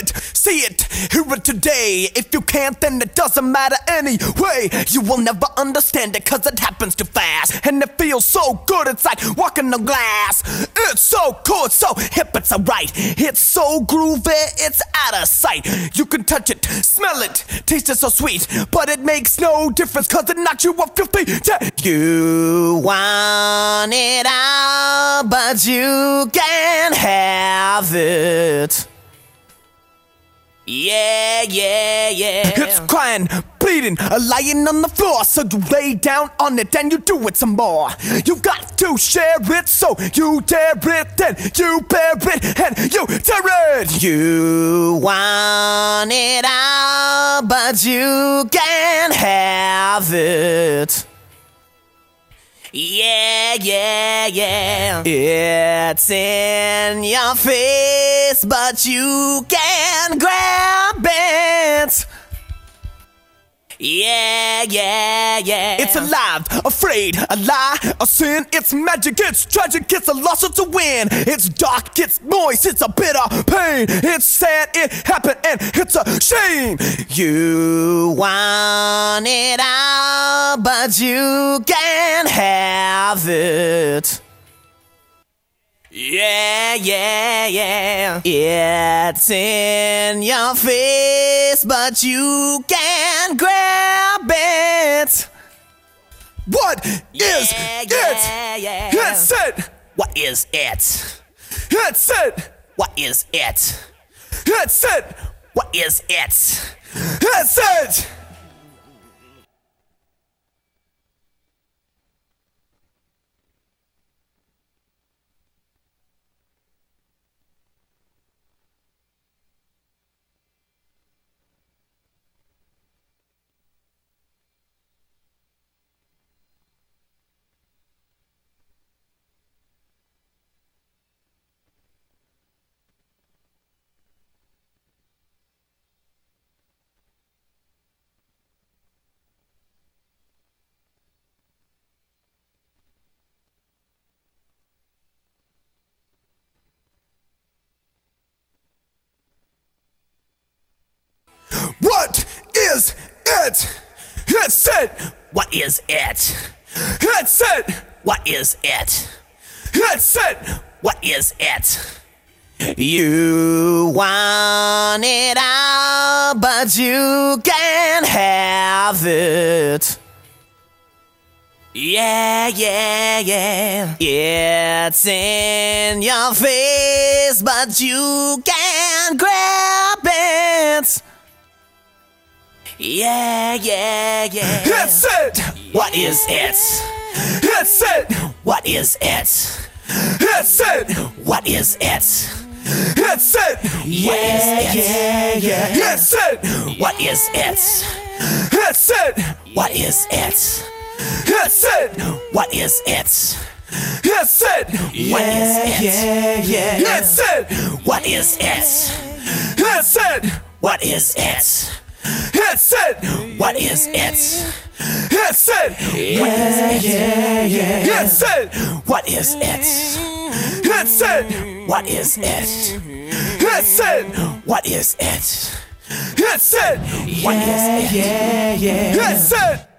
it, see it, hear it today. If you can't, then it doesn't matter anyway. You will never understand it cause it happens too fast. And it feels so good, it's like walking on glass. It's so cool, it's so hip, it's so right. It's so groovy, it's out of sight. You can touch it, smell it, taste it so sweet, but it makes no difference cause it knocks you off your feet. Yeah. You want it all, but you can't have it. Yeah, yeah, yeah. It's crying, bleeding, lying on the floor. So you lay down on it and you do it some more. You got to share it, so you dare it, then you bear it and you tear it. You want it all, but you can't have it. Yeah, yeah, yeah. It's in your face, but you can't grab it. Yeah, yeah, yeah. It's alive, afraid, a lie, a sin. It's magic, it's tragic, it's a loss, it's a win. It's dark, it's moist, it's a bitter pain. It's sad, it happened, and it's a shame. You want it all, but you can't have it. Yeah, yeah, yeah. It's in your face, but you can't grab it. What is it? Yeah. It's it. What is it? It's it. What is it? It's it. What is it? It's it. What is it? It's it. What is it? It's it. What is it? It's it. What is it? You want it all, but you can't have it. Yeah, yeah, yeah. It's in your face, but you can't grab it. Yeah, yeah, yeah. It's it. What is it? It's it. What is it? It's it. What is it? It's it. Yeah, yeah, yeah. It's it. What is it? It's it. What is it? It's it. What is it? It's it. What is it? Yeah. It's it. What is it? It's it. What is it? It's it. What is it? It's it. Yeah. It's it. What is it? It's it. What is it? It's it. What is it? It's it. What is it? It's it.